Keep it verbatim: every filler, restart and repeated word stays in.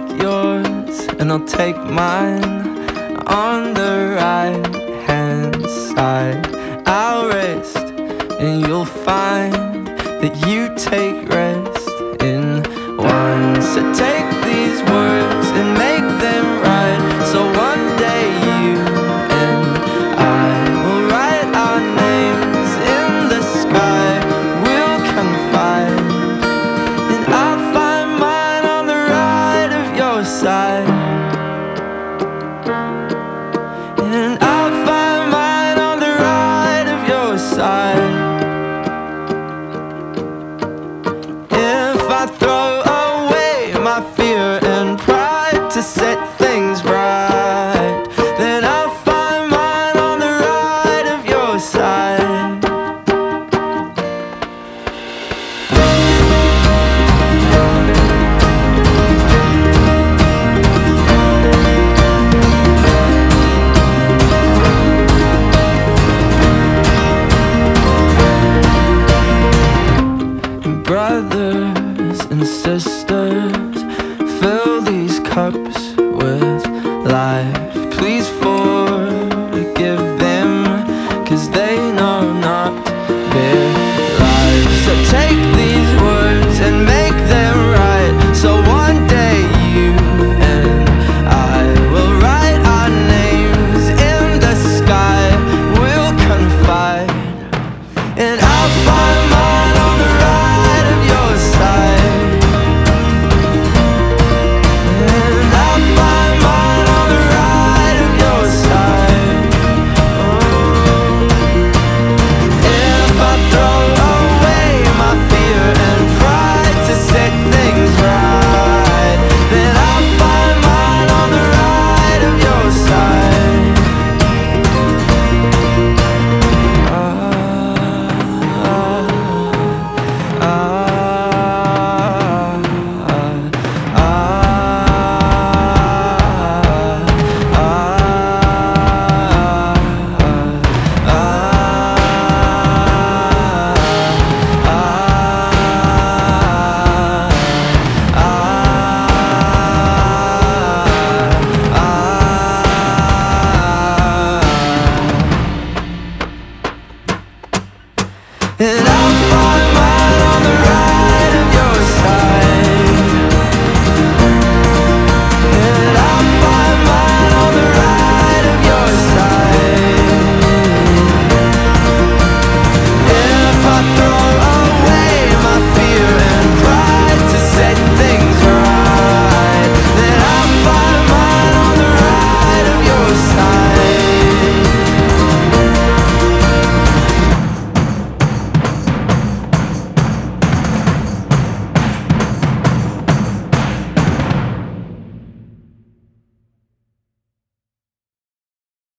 yours and I'll take mine on the right hand side. I'll rest and you'll find that you take rest in one. So take these words and make them right, so one day you and I will write our names in the sky. We'll confide and I'll find mine on the right of your side, and I'll find mine on the right of your side. If I throw away my fear and pride to set things right, then I'll find mine on the right of your side. Brothers and sisters, fill these cups with life. Please for